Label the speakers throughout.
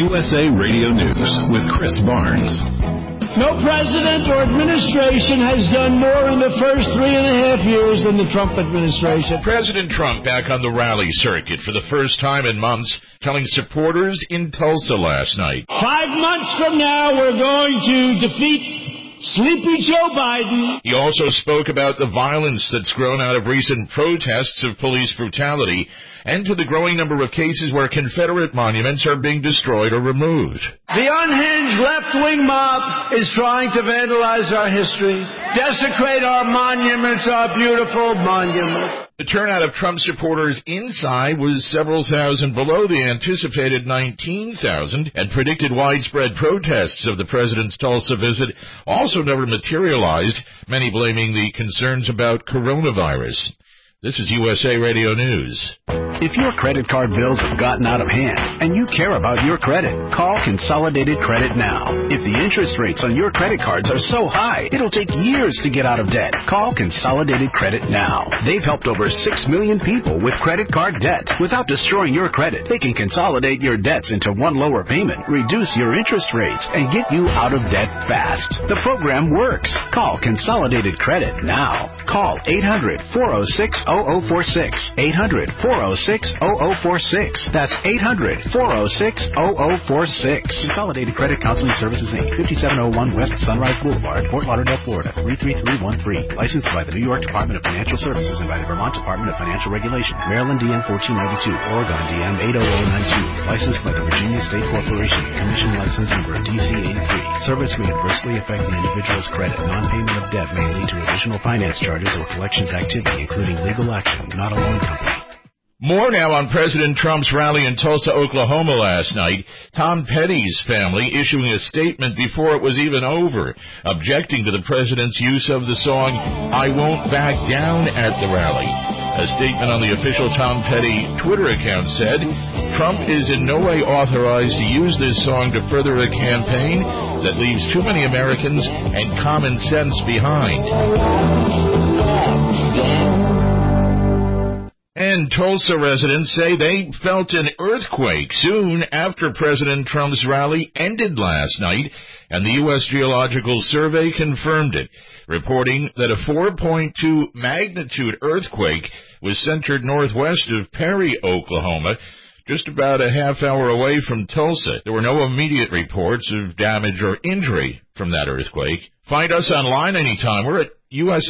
Speaker 1: USA Radio News with Chris Barnes.
Speaker 2: No president or administration has done more in the first 3.5 years than the Trump administration.
Speaker 3: President Trump back on the rally circuit for the first time in months, telling supporters in Tulsa last night.
Speaker 2: 5 months from now, we're going to defeat Sleepy Joe Biden.
Speaker 3: He also spoke about the violence that's grown out of recent protests of police brutality and to the growing number of cases where Confederate monuments are being destroyed or removed.
Speaker 2: The unhinged left-wing mob is trying to vandalize our history, desecrate our monuments, our beautiful monuments.
Speaker 3: The turnout of Trump supporters inside was several thousand below the anticipated 19,000, and predicted widespread protests of the president's Tulsa visit also never materialized, many blaming the concerns about coronavirus. This is USA Radio News.
Speaker 4: If your credit card bills have gotten out of hand and you care about your credit, call Consolidated Credit now. If the interest rates on your credit cards are so high, it'll take years to get out of debt. Call Consolidated Credit now. They've helped over 6 million people with credit card debt. Without destroying your credit, they can consolidate your debts into one lower payment, reduce your interest rates, and get you out of debt fast. The program works. Call Consolidated Credit now. Call 800-406-0046. 800-406-0046. That's 800-406-0046. Consolidated Credit Counseling Services, Inc., 5701 West Sunrise Boulevard, Fort Lauderdale, Florida, 33313. Licensed by the New York Department of Financial Services and by the Vermont Department of Financial Regulation. Maryland DM 1492, Oregon DM 80092. Licensed by the Virginia State Corporation. Commission license number DC 83. Service may adversely affect the individual's credit. Non-payment of debt may lead to additional finance charges or collections activity, including legal action, not a loan company.
Speaker 3: More now on President Trump's rally in Tulsa, Oklahoma last night. Tom Petty's family issuing a statement before it was even over, objecting to the president's use of the song, "I Won't Back Down" at the rally. A statement on the official Tom Petty Twitter account said, Trump is in no way authorized to use this song to further a campaign that leaves too many Americans and common sense behind. And Tulsa residents say they felt an earthquake soon after President Trump's rally ended last night, and the U.S. Geological Survey confirmed it, reporting that a 4.2 magnitude earthquake was centered northwest of Perry, Oklahoma, just about a half hour away from Tulsa. There were no immediate reports of damage or injury from that earthquake. Find us online anytime. We're at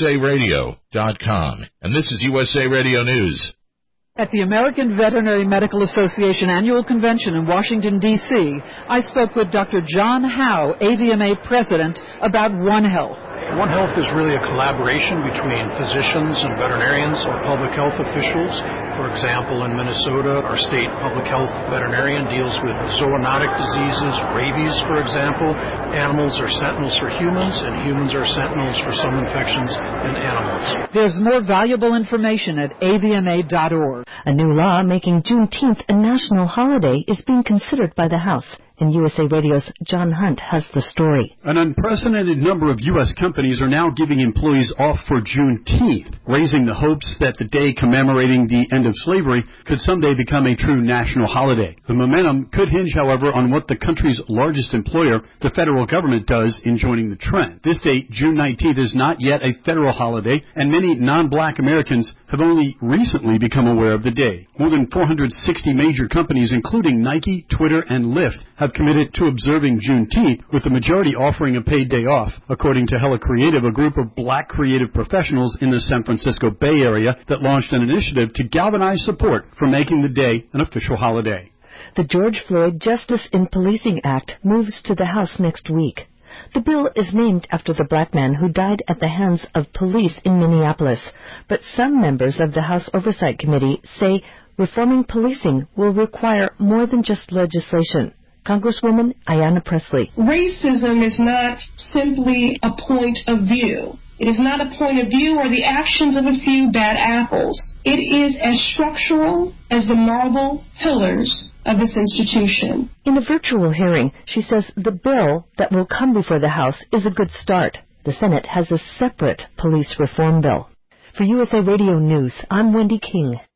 Speaker 3: usaradio.com. And this is USA Radio News.
Speaker 5: At the American Veterinary Medical Association Annual Convention in Washington, D.C., I spoke with Dr. John Howe, AVMA President, about One Health.
Speaker 6: One Health is really a collaboration between physicians and veterinarians or public health officials. For example, in Minnesota, our state public health veterinarian deals with zoonotic diseases, rabies, for example. Animals are sentinels for humans, and humans are sentinels for some infections in animals.
Speaker 5: There's more valuable information at avma.org.
Speaker 7: A new law making Juneteenth a national holiday is being considered by the House. And USA Radio's John Hunt has the story.
Speaker 8: An unprecedented number of U.S. companies are now giving employees off for Juneteenth, raising the hopes that the day commemorating the end of slavery could someday become a true national holiday. The momentum could hinge, however, on what the country's largest employer, the federal government, does in joining the trend. This date, June 19th, is not yet a federal holiday, and many non-black Americans have only recently become aware of the day. More than 460 major companies, including Nike, Twitter, and Lyft, have committed to observing Juneteenth, with the majority offering a paid day off, according to Hella Creative, a group of black creative professionals in the San Francisco Bay Area that launched an initiative to galvanize support for making the day an official holiday.
Speaker 7: The George Floyd Justice in Policing Act moves to the House next week. The bill is named after the black man who died at the hands of police in Minneapolis, but some members of the House Oversight Committee say reforming policing will require more than just legislation. Congresswoman Ayanna Pressley.
Speaker 9: Racism is not simply a point of view. It is not a point of view or the actions of a few bad apples. It is as structural as the marble pillars of this institution.
Speaker 7: In a virtual hearing, she says the bill that will come before the House is a good start. The Senate has a separate police reform bill. For USA Radio News, I'm Wendy King.